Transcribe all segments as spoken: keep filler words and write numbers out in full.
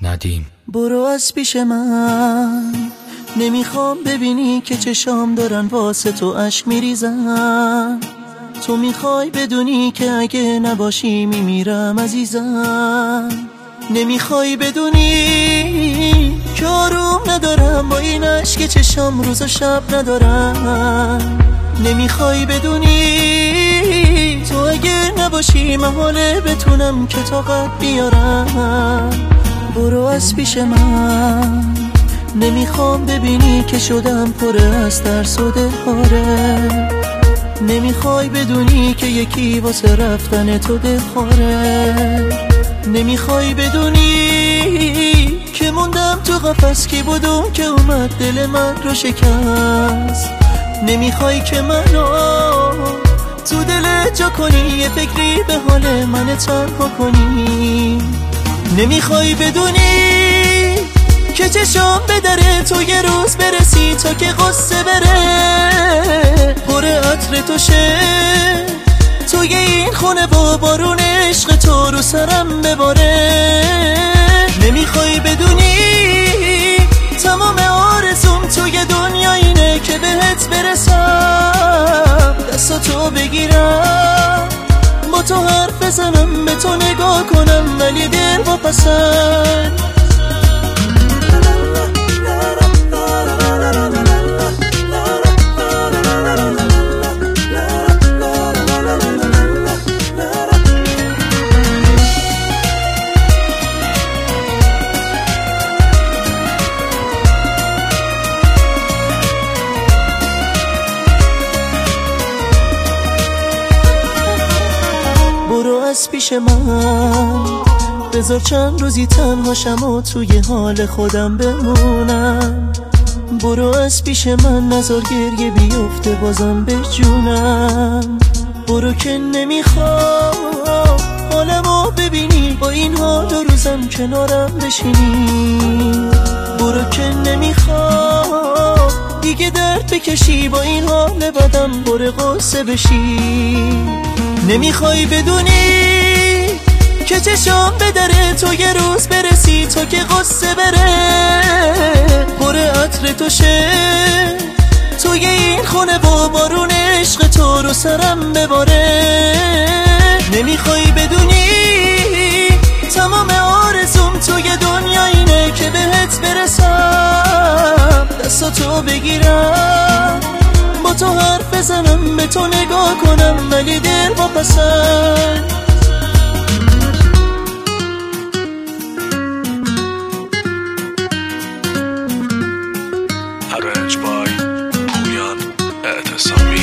ندیم. برو از پیش من، نمیخوام ببینی که چشام دارن واسه تو اشک میریزن. تو میخوای بدونی که اگه نباشی میمیرم عزیزم. نمیخوای بدونی که آروم ندارم با این اشک چشام روز و شب ندارم. نمیخوای بدونی تو اگه نباشی محاله بتونم که طاقت بیارم. برو از پیش من، نمیخوام ببینی که شدم پر از ترس و دلخواره. نمیخوای بدونی که یکی واسه رفتن تو دلخواره. نمیخوای بدونی که موندم تو قفس، کی بودم که اومد دل من رو شکست. نمیخوای که منو تو دلت جا کنی، یه فکری به حال من تنها کنی. نمیخوای بدونی که چشام به در تو یه روز برسی تا که قصه بره پر عطر تو شه. توی این خونه با بارون عشق تو رو سرم بباره. نمیخوای بدونی تمام آرزوم توی دنیا اینه که بهت برسم، دستاتو بگیرم با تو حرف بزنم، به تو نگاه کنم ولی دل با پسند. برو از پیش من، بذار چند روزی تنهاشم و توی حال خودم بمونم. برو از پیش من، نذار گریه بیفته بازم به جونم. برو که نمیخوام حالمو ببینی، با این حال و روزم کنارم بشینی. برو که نمیخوام دیگه درد بکشی، با این حال بدم پر قصه بشی. نمیخوای بدونی که چشام به در تو یه روز برسی تا که قصه بره پر عطر تو شه. توی این خونه با بارون عشق تو رو سرم بباره. نمیخوای بدونی تمام آرزوم توی دنیا اینه که بهت برسم، دستاتو بگیرم با تو حرف بزنم، به تو نگاه کنم ولی دل با پسند. ارنج بای پویان اعتصامی.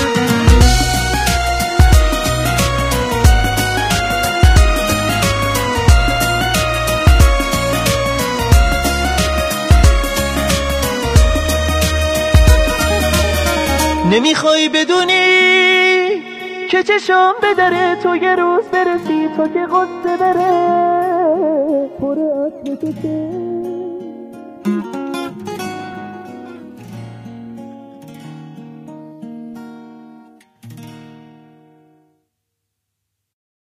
نمیخوای بدونی که چشام به در تو یه روز برسی تا که قصه بره پر عطر تو شه.